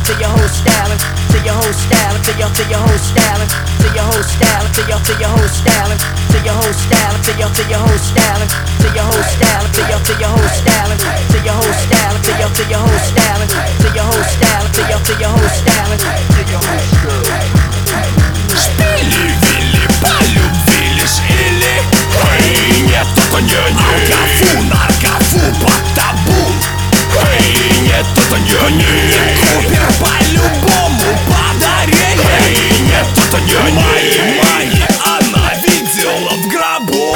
to your whole styling, to your whole styling, to your whole styling, to your whole styling, to your whole styling, to your whole styling, to your whole styling, to your whole styling, to your whole styling, to your whole styling, to your whole styling, to your whole styling, to your whole styling, to your whole styling. Шпили, вилли, полюбились или эй, нет, это не они. Алкафу, наркофу, под табу. Эй, нет, это не они. Купер по-любому подарили. Эй, нет, это не они. Мани, она видела в гробу.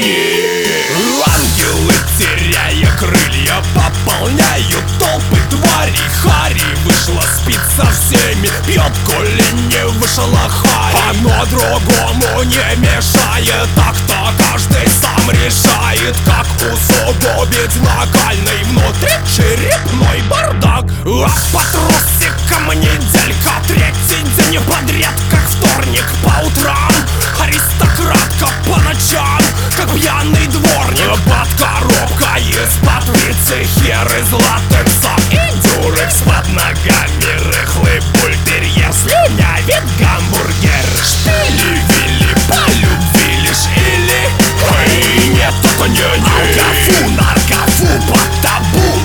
Эй, ангелы, теряя крылья, пополняют толпы тварей. Хари вышла, спит со всеми, пьет, коли не вышла Хари. Одно другому не мешает, так-то каждый сам решает, как усугубить накальный внутри черепной бардак. А по трусикам неделька, третий день подряд, как вторник по утрам. Аристократка по ночам, как пьяный дворник. Под коробкой из-под пиццы хер из латекса и дюрекс под ногами рыхлый бультерьер слюнявит гамбургер. Шпили, вилли, полюбились или эй, нет, это не они. Алкофу, наркофу, под табу.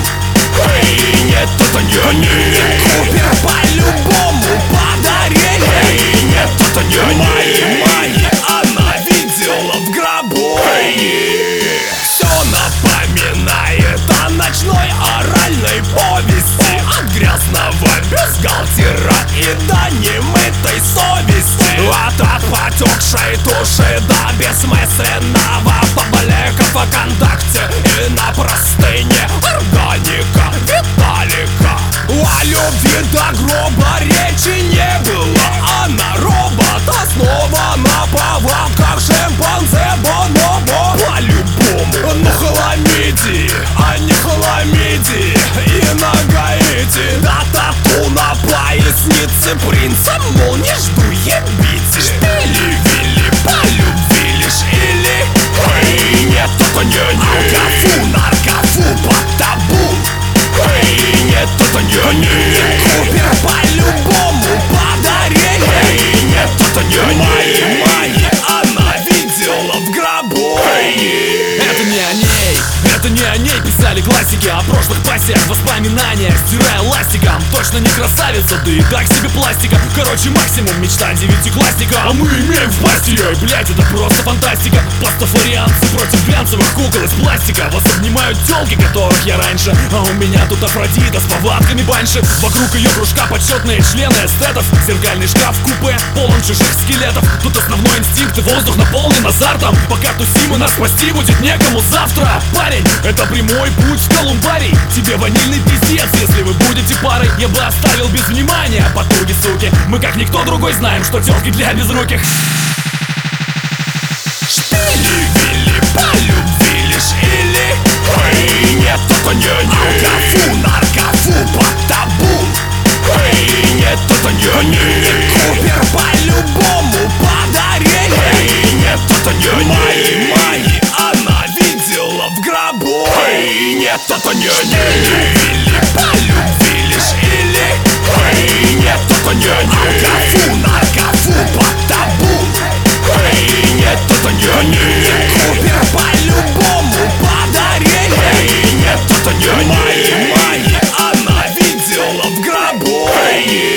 Эй, нет, это не они. Купер по-любому подарили. Эй, нет, это не они. Мани, она видела в гробу. Эй, все напоминает о ночной оральной повести, от грязного бюстгальтера и до немытой совести, от потекшей туши до бессмысленного паблика ВКонтакте и на простыне органика Виталика. О любви до гроба речи не было, она робот, основана повадках шимпанзе бонобо. По-любому, но хламидии, а не хламидии и на Гаити. Да тату на пояснице принца, мол, не жду ебите. Шпили, вилли, полюбились или эй, нет, это не они. Алкофу, наркофу, под табу. Эй, нет, это не они. Купер по-любому подарили. Эй, нет, это не они. Мани, она видела в гробу. Это не о ней, это не о ней писали классики о прошлых пассиях, воспоминания стирая ластиком. Точно не красавица, да и так себе пластика. Короче, максимум мечта девятиклассника, а мы имеем в пасти ее, и, блять, это просто фантастика. Пастафарианцы против глянцевых кукол из пластика. Вас обнимают тёлки, которых я раньше, а у меня тут Афродита с повадками банши. Вокруг ее кружка почетные члены эстетов. Зеркальный шкаф купе полон чужих скелетов. Тут основной инстинкт и воздух наполнен азартом. Пока тусим и нас спасти будет некому завтра. Парень, это прямой путь в колумбарий. Тебе ванильный пиздец, если вы будете парой. Я бы оставил без внимания потуги, суки. Мы как никто другой знаем, что тёлки для безруких. Шпили, вилли, полюбились или эй, нет, это не они. Алкофу, наркофу, под табу. Эй, нет, это не они. Купер по-любому подарили. Эй, нет, это не они. Мани, она видела в гробу. Эй, нет, это не они. Вилли, полюбились или эй, нет, это не они. Алкофу, наркофу, под табу. Эй, нет, это не они. Купер по-любому подарили. Эй, нет, это не они. Мани, она видела в гробу. Эй,